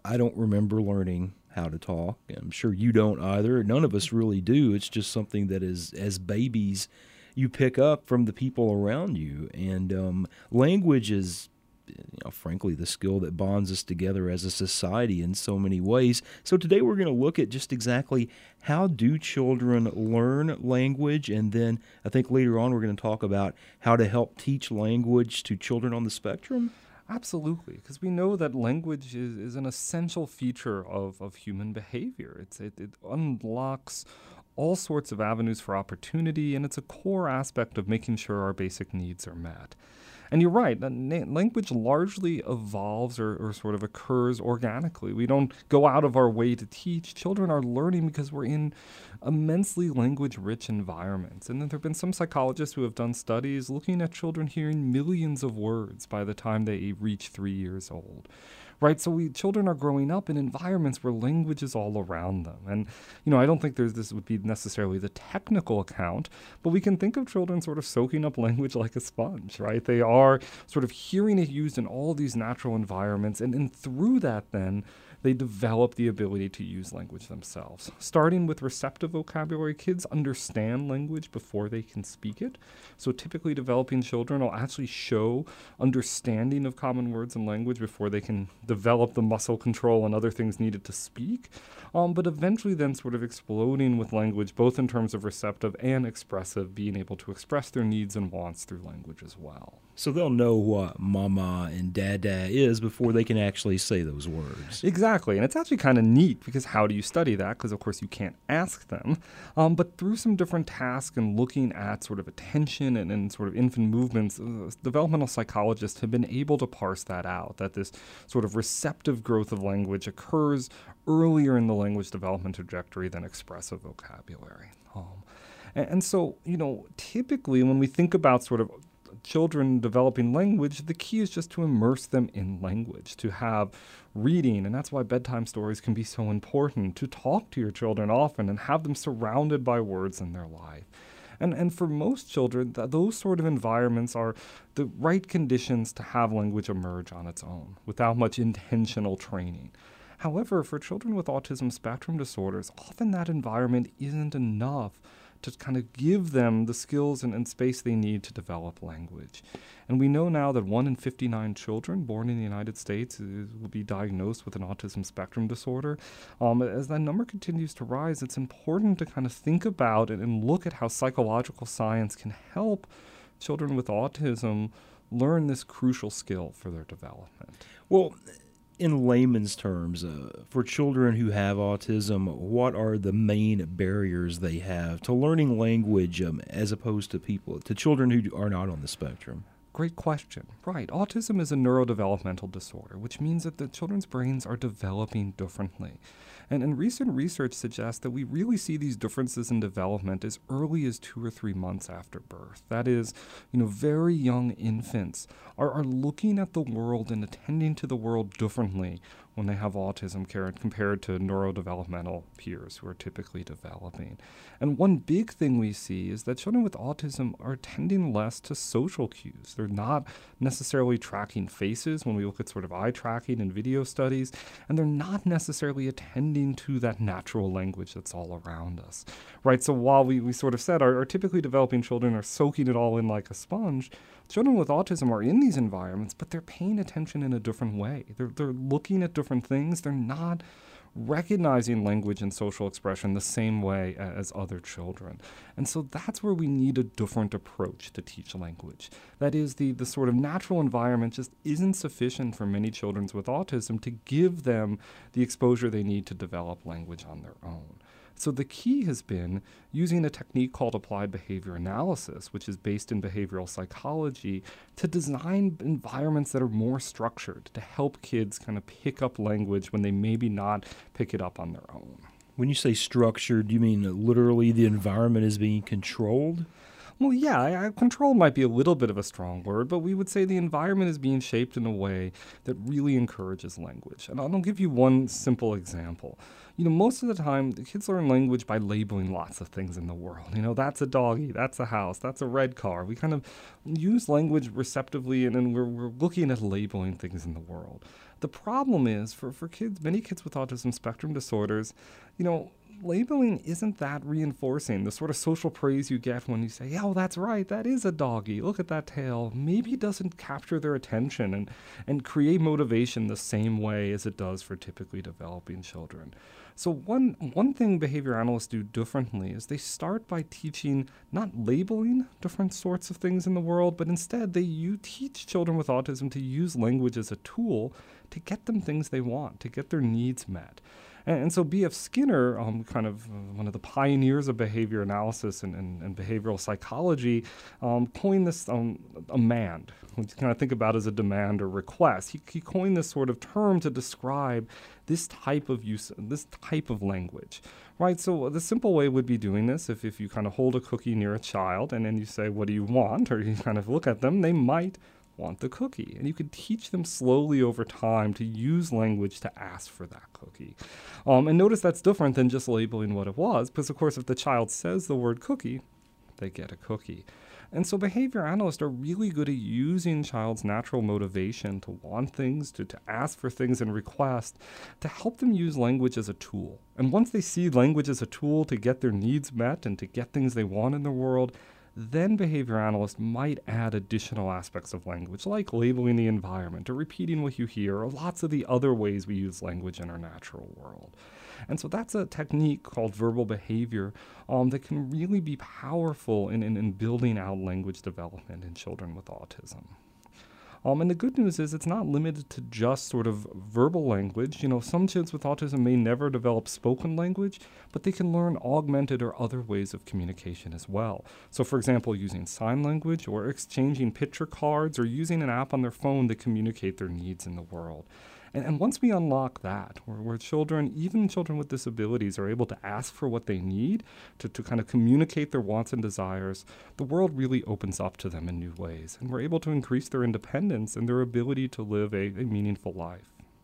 I don't remember learning how to talk. I'm sure you don't either. None of us really do. It's just something that is, as babies, you pick up from the people around you. And language is, frankly, the skill that bonds us together as a society in so many ways. So today we're going to look at just exactly how do children learn language, and then I think later on we're going to talk about how to help teach language to children on the spectrum. Absolutely, because we know that language is an essential feature of human behavior. It unlocks all sorts of avenues for opportunity, and it's a core aspect of making sure our basic needs are met. And you're right, language largely evolves or sort of occurs organically. We don't go out of our way to teach. Children are learning because we're in immensely language-rich environments. And then there have been some psychologists who have done studies looking at children hearing millions of words by the time they reach 3 years old. Right, so children are growing up in environments where language is all around them. And, I don't think this would be necessarily the technical account, but we can think of children sort of soaking up language like a sponge, right? They are sort of hearing it used in all these natural environments, and through that then, they develop the ability to use language themselves. Starting with receptive vocabulary, kids understand language before they can speak it. So typically developing children will actually show understanding of common words and language before they can develop the muscle control and other things needed to speak. But eventually then sort of exploding with language, both in terms of receptive and expressive, being able to express their needs and wants through language as well. So they'll know what mama and dada is before they can actually say those words. Exactly, and it's actually kind of neat because how do you study that? Because of course you can't ask them, but through some different tasks and looking at sort of attention and sort of infant movements, developmental psychologists have been able to parse that out, that this sort of receptive growth of language occurs earlier in the language development trajectory than expressive vocabulary. And so, typically when we think about sort of children developing language, the key is just to immerse them in language, to have reading, and that's why bedtime stories can be so important, to talk to your children often and have them surrounded by words in their life. And for most children, those sort of environments are the right conditions to have language emerge on its own, without much intentional training. However, for children with autism spectrum disorders, often that environment isn't enough to kind of give them the skills and space they need to develop language. And we know now that 1 in 59 children born in the United States will be diagnosed with an autism spectrum disorder. As that number continues to rise, it's important to kind of think about it and look at how psychological science can help children with autism learn this crucial skill for their development. Well, in layman's terms, for children who have autism, what are the main barriers they have to learning language as opposed to children who are not on the spectrum? Great question. Right. Autism is a neurodevelopmental disorder, which means that the children's brains are developing differently. And recent research suggests that we really see these differences in development as early as 2 or 3 months after birth. That is, very young infants are looking at the world and attending to the world differently when they have autism compared to neurodevelopmental peers who are typically developing. And one big thing we see is that children with autism are attending less to social cues. They're not necessarily tracking faces when we look at sort of eye tracking and video studies, and they're not necessarily attending to that natural language that's all around us, right? So while we sort of said our typically developing children are soaking it all in like a sponge, children with autism are in these environments, but they're paying attention in a different way. They're looking at different things. They're not recognizing language and social expression the same way as other children. And so that's where we need a different approach to teach language. That is, the sort of natural environment just isn't sufficient for many children with autism to give them the exposure they need to develop language on their own. So the key has been using a technique called applied behavior analysis, which is based in behavioral psychology, to design environments that are more structured to help kids kind of pick up language when they maybe not pick it up on their own. When you say structured, do you mean literally the environment is being controlled? Well, yeah, control might be a little bit of a strong word, but we would say the environment is being shaped in a way that really encourages language. And I'll give you one simple example. Most of the time, the kids learn language by labeling lots of things in the world. That's a doggy, that's a house, that's a red car. We kind of use language receptively, and then we're looking at labeling things in the world. The problem is for kids, many kids with autism spectrum disorders, you know, labeling isn't that reinforcing. The sort of social praise you get when you say, "Oh, that's right, that is a doggy. Look at that tail." Maybe it doesn't capture their attention and create motivation the same way as it does for typically developing children. So one thing behavior analysts do differently is they start by teaching not labeling different sorts of things in the world, but instead you teach children with autism to use language as a tool to get them things they want, to get their needs met. And so B.F. Skinner, kind of one of the pioneers of behavior analysis and behavioral psychology, coined this demand, which you kind of think about as a demand or request. He coined this sort of term to describe this type of use, this type of language, right? So the simple way would be doing this if you kind of hold a cookie near a child and then you say, "What do you want?" or you kind of look at them, they might want the cookie. And you could teach them slowly over time to use language to ask for that cookie. And notice that's different than just labeling what it was, because of course if the child says the word cookie, they get a cookie. And so behavior analysts are really good at using child's natural motivation to want things, to ask for things and request, to help them use language as a tool. And once they see language as a tool to get their needs met and to get things they want in the world, then behavior analysts might add additional aspects of language, like labeling the environment or repeating what you hear, or lots of the other ways we use language in our natural world. And so that's a technique called verbal behavior that can really be powerful in building out language development in children with autism. And the good news is it's not limited to just sort of verbal language. You know, some kids with autism may never develop spoken language, but they can learn augmented or other ways of communication as well. So for example, using sign language or exchanging picture cards or using an app on their phone to communicate their needs in the world. And once we unlock that, where children, even children with disabilities, are able to ask for what they need, to kind of communicate their wants and desires, the world really opens up to them in new ways. And we're able to increase their independence and their ability to live a meaningful life.